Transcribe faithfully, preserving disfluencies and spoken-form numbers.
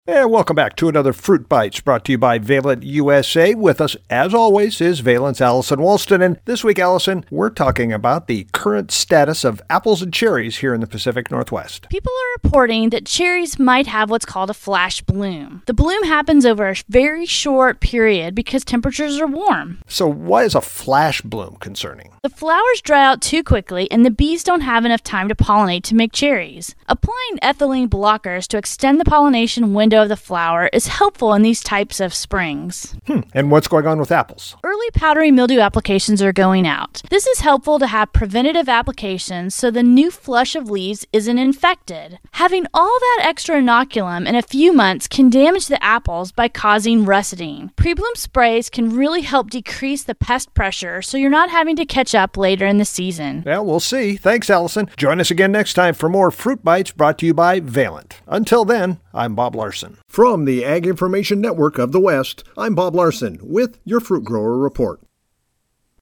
And welcome back to another Fruit Bites brought to you by Valent U S A. With us, as always, is Valent's Allison Walston. And this week, Allison, we're talking about the current status of apples and cherries here in the Pacific Northwest. People are reporting that cherries might have what's called a flash bloom. The bloom happens over a very short period because temperatures are warm. So why is a flash bloom concerning? The flowers dry out too quickly and the bees don't have enough time to pollinate to make cherries. Applying ethylene blockers to extend the pollination window of the flower is helpful in these types of springs. Hmm. And what's going on with apples? Early powdery mildew applications are going out. This is helpful to have preventative applications so the new flush of leaves isn't infected. Having all that extra inoculum in a few months can damage the apples by causing russeting. Pre-bloom sprays can really help decrease the pest pressure so you're not having to catch up later in the season. Well, we'll see. Thanks, Allison. Join us again next time for more Fruit Bites brought to you by Valent. Until then, I'm Bob Larson. From the Ag Information Network of the West, I'm Bob Larson with your Fruit Grower Report.